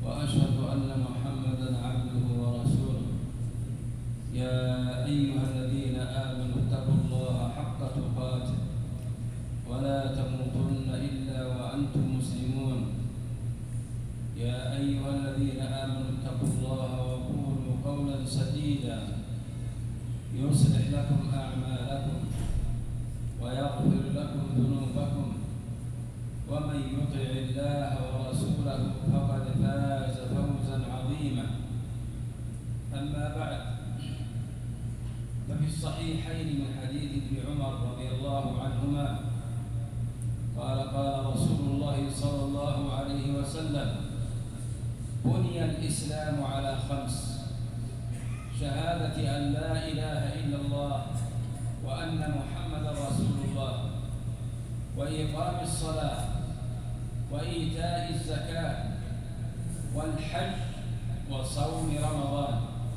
وأشهد أن محمدًا عبده ورسوله. يا أيها الذين آمنوا اتقوا الله حق تقاته ولا تموتن إلا وأنتم مسلمون. يا أيها الذين آمنوا اتقوا الله وقولوا قولا سديدا يصلح لكم أعمالكم ويغفر لكم ذنوبكم، ومن يطع الله ورسوله فقد فاز فوزا عظيما. أما بعد، ففي الصحيحين من حديث ابن عمر رضي الله عنهما قال رسول الله صلى الله عليه وسلم: بني الإسلام على 5: شهادة أن لا إله إلا الله وأن محمدا رسول الله، وإقام الصلاة، وإيتاء الزكاة، والحج، وصوم رمضان.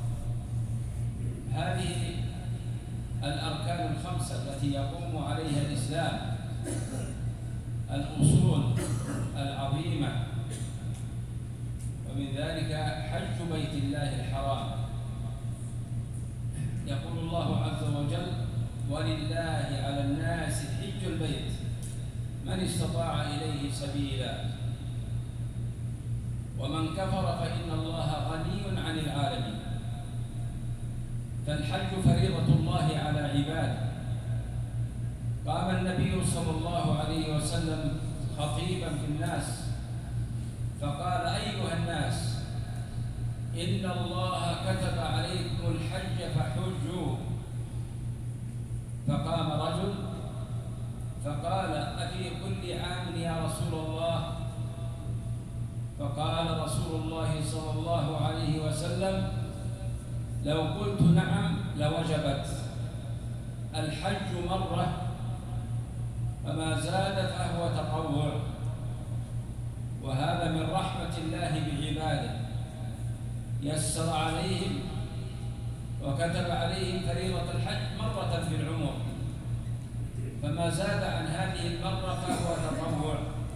هذه الأركان 5 التي يقوم عليها الإسلام، الأصول العظيمة، ومن ذلك حج بيت الله الحرام. يقول الله عز وجل: ولله على الناس حج البيت من استطاع إليه سبيلا، ومن كفر فإن الله غني عن العالمين. فالحج فريضة الله على عباده. قام النبي صلى الله عليه وسلم خطيبا في الناس فقال: أيها الناس، إن الله كتب عليكم الحج فحجوا. فقام رجل فقال: أفي كل عام يا رسول الله؟ فقال رسول الله صلى الله عليه وسلم: لو قلت نعم لوجبت. الحج مرة، فما زاد فهو تطوع، وهذا من رحمة الله بعباده، يسر عليهم وكتب عليهم فريضة الحج مرة في العمر، فما زاد عن هذه المرة فهو تطوع.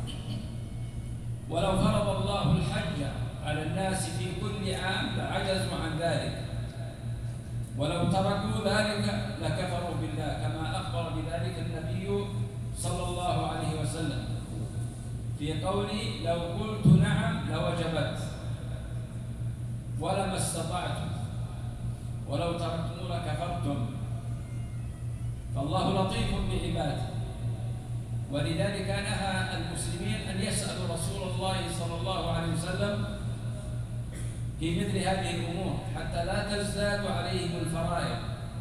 ولو فرض الله الحج على الناس في كل عام لعجزوا عن ذلك، ولو تركوا ذلك لكفروا بالله، كما أخبر بذلك النبي صلى الله عليه وسلم في قوله: لو قلت نعم لوجبت ولما استطعتم ولو تركتم لكفرتم. فالله لطيف بعباده، ولذلك نهى المسلمين أن يسألوا رسول الله صلى الله عليه وسلم في مثل هذه الأمور حتى لا تزداد عليهم الفرائض.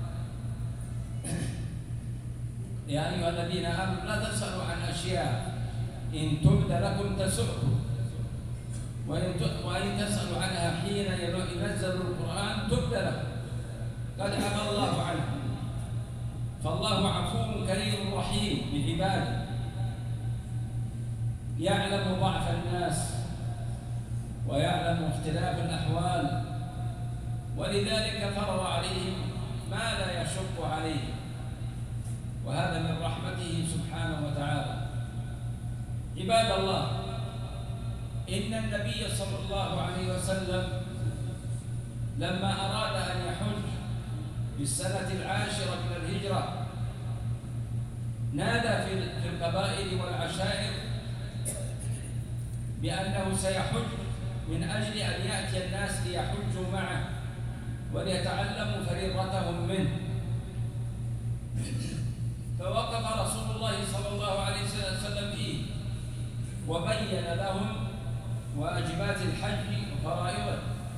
يا أيها الذين آمنوا لا تسألوا عن أشياء إن تبد لكم تسؤكم، وإن تسألوا عنها حين ينزل القرآن تبد لكم، قد عفى الله عنكم. فالله عفو كريم رحيم بعباده، يعلم ضعف الناس ويعلم اختلاف الأحوال، ولذلك فرض عليهم ما لا يشق عليهم، وهذا من رحمته سبحانه وتعالى. عباد الله، إن النبي صلى الله عليه وسلم لما أراد أن يحج في السنة 10 من الهجرة نادى في القبائل والعشائر بأنه سيحج من أجل أن يأتي الناس ليحجوا معه وليتعلموا فريضتهم منه. فوقف رسول الله صلى الله عليه وسلم فيه وبين لهم واجبات الحج وفرائضه،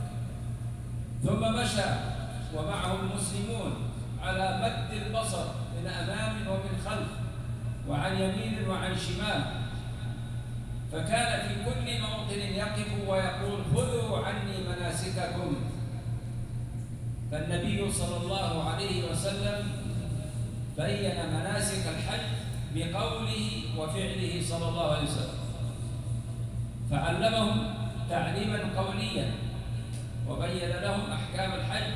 ثم مشى ومعه المسلمون على مد البصر من أمام ومن خلف وعن يمين وعن شمال، فكان في كل موطن يقف ويقول: خذوا عني مناسككم. فالنبي صلى الله عليه وسلم بين مناسك الحج بقوله وفعله صلى الله عليه وسلم، فعلمهم تعليما قوليا وبين لهم أحكام الحج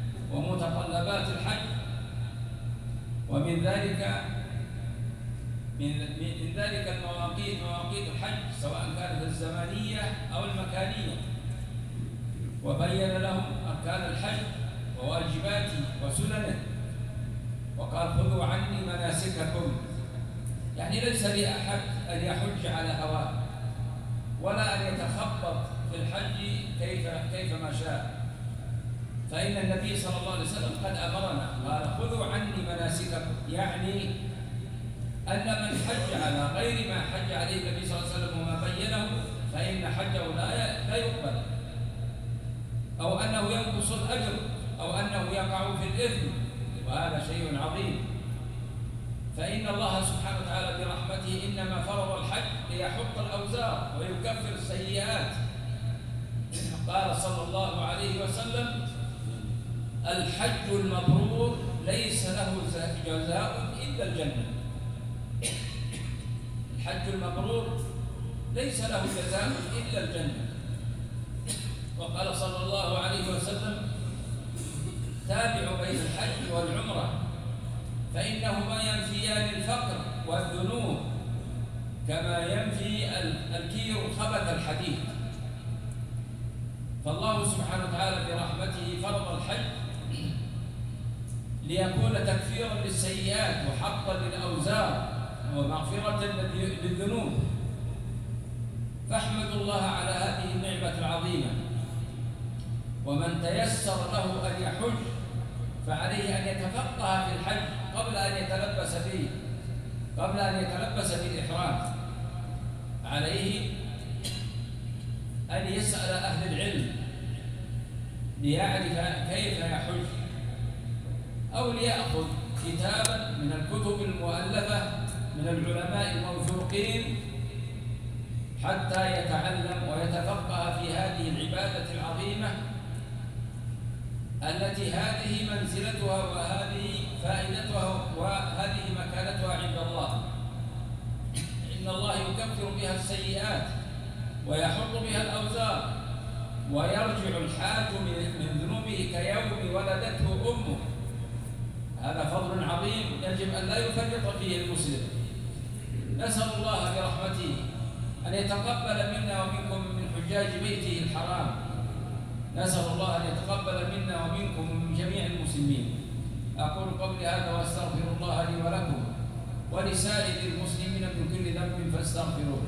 ومتطلبات الحج. ومن ذلك من ذلك المواقيت مواقيت الحج سواء كانت الزمانية أو المكانية، وبين لهم أركان الحج وواجباته وسننه، وقال خذوا عني مناسككم، يعني ليس لأحد أن يحج على هواه ولا أن يتخبط في الحج كيفما شاء، فإن النبي صلى الله عليه وسلم قد أمرنا قال خذوا عني مناسككم، يعني أن من حج على غير ما حج عليه النبي صلى الله عليه وسلم وما بينه فإن حجه لا يقبل، أو أنه ينقص الأجر، أو أنه يقع في الإثم، وهذا شيء عظيم. فإن الله سبحانه وتعالى برحمته إنما فرض الحج ليحط الأوزار ويكفر السيئات. قال صلى الله عليه وسلم الحج المبرور ليس له جزاء إلا الجنة. الحج المبرور ليس له جزاء إلا الجنة. وقال صلى الله عليه وسلم تابعوا بين الحج والعمرة فإنهما ينفيان الفقر والذنوب كما ينفي الكير خبث الحديد. فالله سبحانه وتعالى برحمته فرض الحج ليكون تكفيرا للسيئات وحقا للأوزار ومغفرة للذنوب. فاحمدوا الله على هذه النعمة العظيمة. ومن تيسر له أن يحج فعليه أن يتفقه في الحج قبل أن يتلبس بالإحرام. عليه أن يسأل أهل العلم ليعرف كيف يحج، أو ليأخذ كتابا من الكتب المؤلفة من العلماء الموثوقين حتى يتعلم ويتفقه في هذه العبادة العظيمة التي هذه منزلتها وهذه فائدتها وهذه مكانتها عند الله. إن الله يكفر بها السيئات ويحط بها الأوزار، ويرجع الحاج من ذنوبه كيوم ولدته أمه. هذا فضل عظيم يجب أن لا يفرط فيه المسلم. نسأل الله برحمته أن يتقبل منا ومنكم من حجاج بيته الحرام. نسأل الله أن يتقبل منا ومنكم ومن جميع المسلمين. أقول قولي هذا وأستغفر الله لي ولكم ولسائر المسلمين من كل ذنب فاستغفروه.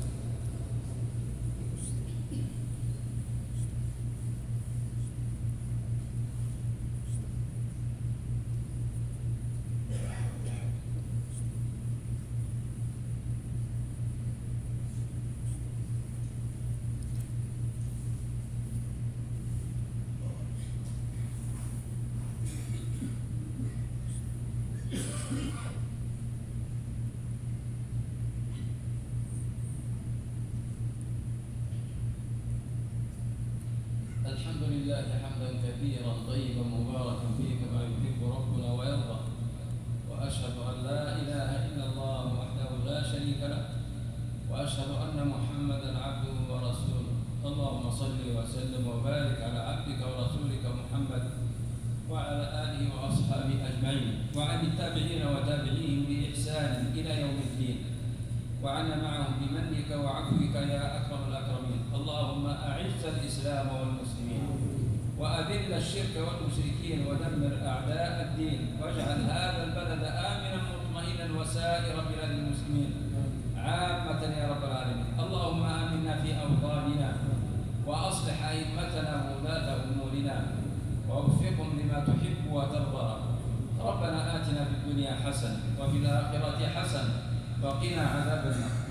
الحمد لله حمدا كثيرا طيبا مباركا فيه كما يحب ربنا ويرضى، واشهد ان لا اله الا الله وحده لا شريك له، واشهد ان محمدا عبده ورسوله. اللهم صل وسلم وبارك على عبدك ورسولك محمد وعلى اله واصحابه اجمعين، وعن التابعين وتابعيهم باحسان الى يوم الدين، وعنا معهم بمنك وعفوك يا اكرم الاكرمين. اللهم اعز الاسلام والمسلمين وأذل الشرك والمشركين ودمر أعداء الدين، واجعل هذا البلد آمنا مطمئنا وسائر بلاد المسلمين عامة يا رب العالمين. اللهم آمنا في أوطاننا وأصلح أئمتنا وولاة أمورنا ووفقهم لما تحب وترضى. ربنا آتنا في الدنيا حسنة وفي الآخرة حسنة وقنا عذاب النار.